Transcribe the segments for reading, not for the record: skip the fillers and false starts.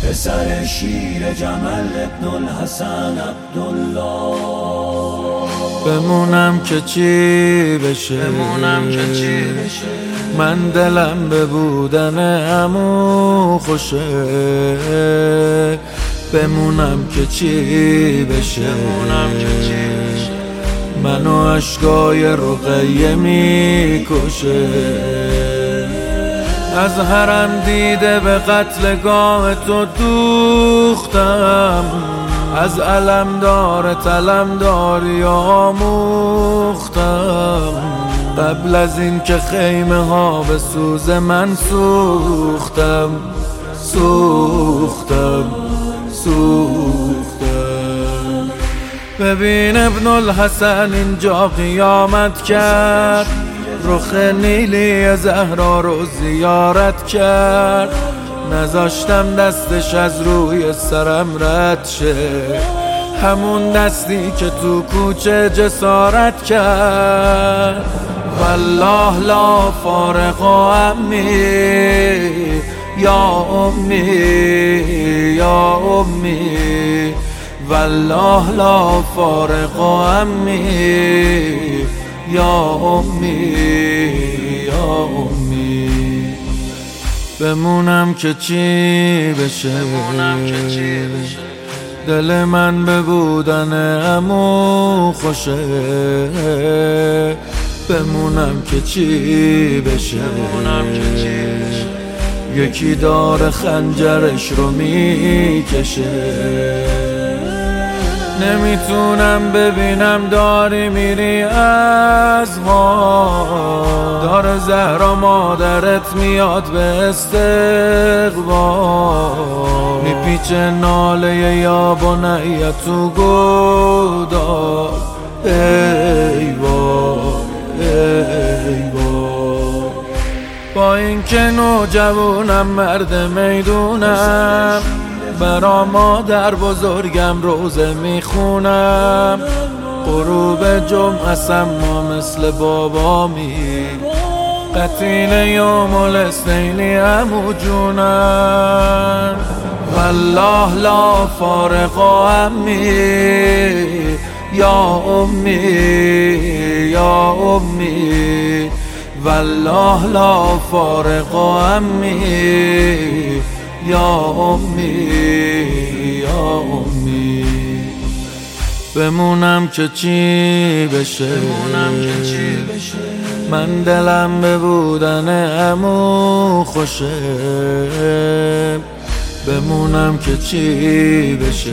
پسر شیر جمل ابن الحسن عبدالله. بمونم که چی بشه، من دلم به بودن عمو خوشه. بمونم که چی بشه، منو اشکای رقیه میکشه. از حرم دیده به قتلگاه تو دوختم، از علمدار طلمداری آموختم. قبل از این که خیمه ها به سوز من سوختم. ببین ابن الحسن اینجا قیامت کرد، رخ نیلی زهرا رو زیارت کرد. نذاشتم دستش از روی سرم رد شه، همون دستی که تو کوچه جسارت کرد. والله لا فارق عمی یا امی یا امی، والله لا فارق عمی یا امی یا امی. بمونم که چی بشه، دل من به بودن عمو خوشه. بمونم که چی بشه، یکی داره خنجرش رو میکشه. نمیتونم ببینم داری میری از ما، داره زهرا مادرت میاد به استقبال. میپیچه ناله یا بنیه تو گودال. ای وای ای وای، با این که نوجوانم مرد میدونم، برا مادر بزرگم روزه میخونم. غروب جمعه سما مثل بابامی، قتیل یوم الاثنینی عمو جونم. والله لا فارق عمی یا امی یا امی، والله لا فارق عمی یا امی یا امی. بمونم که چی بشه، من دلم به بودن عمو خوشه. بمونم که چی بشه،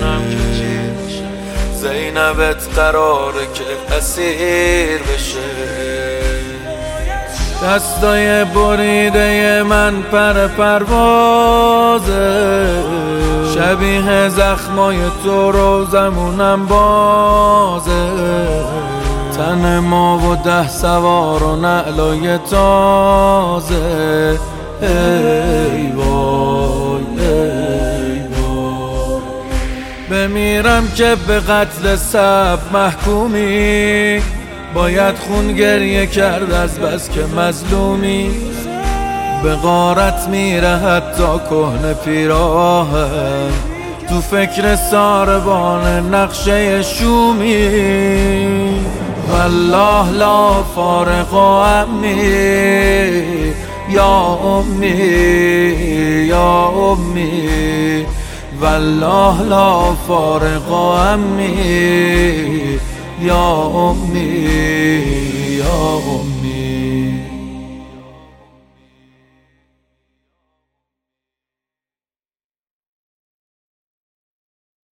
زینبت قراره که اسیر بشه. دستای بریده من پر پروازه، شبیه زخمای تو روزمونم بازه. تن ما و 10 سوار و نعلای تازه. ای وای ای وای، بمیرم که به قتل سب محکومی، باید خون گریه کرد از بس که مظلومی. به غارت میره حتی کهنه پیراهن، تو فکر ساربان نقشه شومی. والله لا فارق عمی یا امی یا امی، والله لا فارق عمی یا امی